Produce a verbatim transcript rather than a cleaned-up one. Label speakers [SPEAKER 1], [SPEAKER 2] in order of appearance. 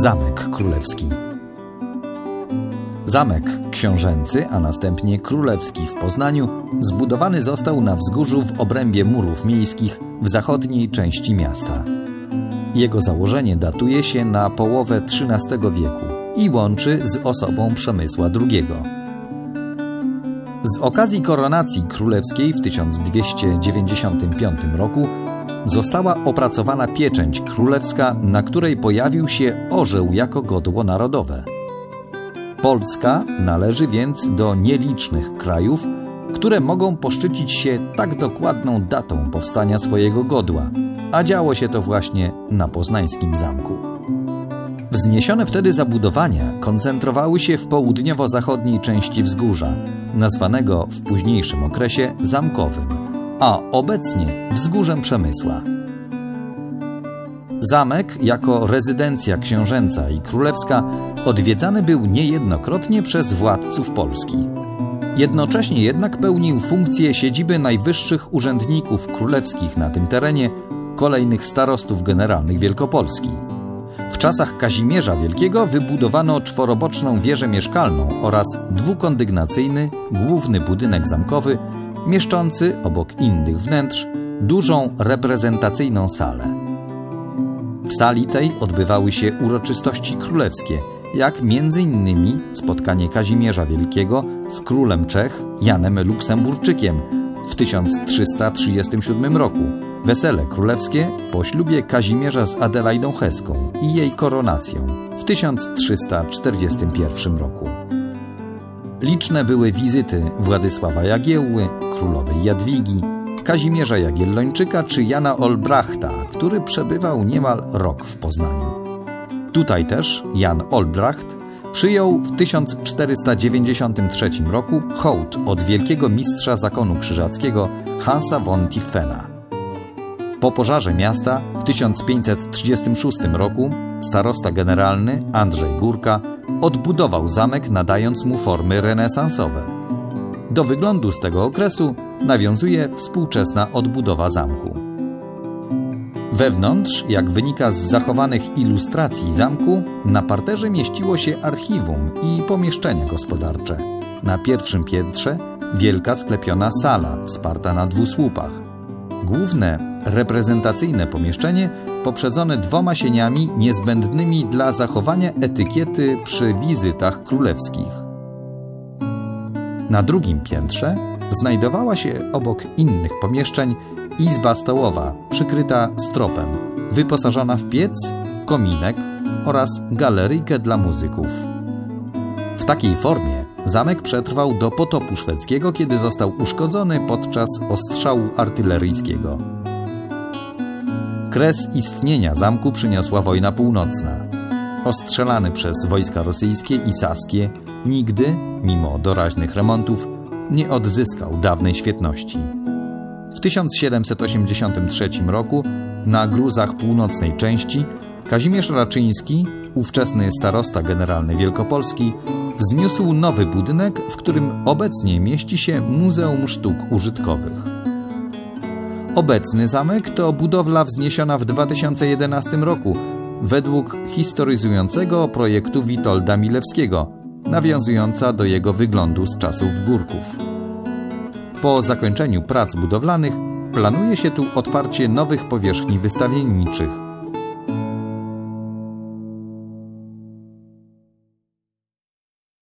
[SPEAKER 1] Zamek Królewski. Zamek książęcy, a następnie królewski w Poznaniu zbudowany został na wzgórzu w obrębie murów miejskich w zachodniej części miasta. Jego założenie datuje się na połowę trzynastego wieku i łączy z osobą Przemysła drugiego. Z okazji koronacji królewskiej w tysiąc dwieście dziewięćdziesiątym piątym roku została opracowana pieczęć królewska, na której pojawił się orzeł jako godło narodowe. Polska należy więc do nielicznych krajów, które mogą poszczycić się tak dokładną datą powstania swojego godła, a działo się to właśnie na poznańskim zamku. Wzniesione wtedy zabudowania koncentrowały się w południowo-zachodniej części wzgórza, nazwanego w późniejszym okresie zamkowym, a obecnie wzgórzem Przemysła. Zamek jako rezydencja książęca i królewska odwiedzany był niejednokrotnie przez władców Polski. Jednocześnie jednak pełnił funkcję siedziby najwyższych urzędników królewskich na tym terenie, kolejnych starostów generalnych Wielkopolski. W czasach Kazimierza Wielkiego wybudowano czworoboczną wieżę mieszkalną oraz dwukondygnacyjny, główny budynek zamkowy, mieszczący obok innych wnętrz dużą reprezentacyjną salę. W sali tej odbywały się uroczystości królewskie, jak między innymi spotkanie Kazimierza Wielkiego z królem Czech Janem Luksemburczykiem w tysiąc trzysta trzydziestym siódmym roku, wesele królewskie po ślubie Kazimierza z Adelaidą Heską i jej koronacją w tysiąc trzysta czterdziestym pierwszym roku. Liczne były wizyty Władysława Jagiełły, królowej Jadwigi, Kazimierza Jagiellończyka czy Jana Olbrachta, który przebywał niemal rok w Poznaniu. Tutaj też Jan Olbracht przyjął w tysiąc czterysta dziewięćdziesiątym trzecim roku hołd od wielkiego mistrza zakonu krzyżackiego Hansa von Tiffena. Po pożarze miasta w tysiąc pięćset trzydziestym szóstym roku starosta generalny Andrzej Górka odbudował zamek, nadając mu formy renesansowe. Do wyglądu z tego okresu nawiązuje współczesna odbudowa zamku. Wewnątrz, jak wynika z zachowanych ilustracji zamku, na parterze mieściło się archiwum i pomieszczenia gospodarcze. Na pierwszym piętrze wielka sklepiona sala wsparta na dwóch słupach. Główne, reprezentacyjne pomieszczenie poprzedzone dwoma sieniami niezbędnymi dla zachowania etykiety przy wizytach królewskich. Na drugim piętrze znajdowała się obok innych pomieszczeń izba stołowa przykryta stropem, wyposażona w piec, kominek oraz galeryjkę dla muzyków. W takiej formie zamek przetrwał do potopu szwedzkiego, kiedy został uszkodzony podczas ostrzału artyleryjskiego. Kres istnienia zamku przyniosła wojna północna. Ostrzelany przez wojska rosyjskie i saskie, nigdy, mimo doraźnych remontów, nie odzyskał dawnej świetności. W tysiąc siedemset osiemdziesiątym trzecim roku na gruzach północnej części Kazimierz Raczyński, ówczesny starosta generalny Wielkopolski, wzniósł nowy budynek, w którym obecnie mieści się Muzeum Sztuk Użytkowych. Obecny zamek to budowla wzniesiona w dwa tysiące jedenastym roku według historyzującego projektu Witolda Milewskiego, nawiązująca do jego wyglądu z czasów Górków. Po zakończeniu prac budowlanych planuje się tu otwarcie nowych powierzchni wystawienniczych,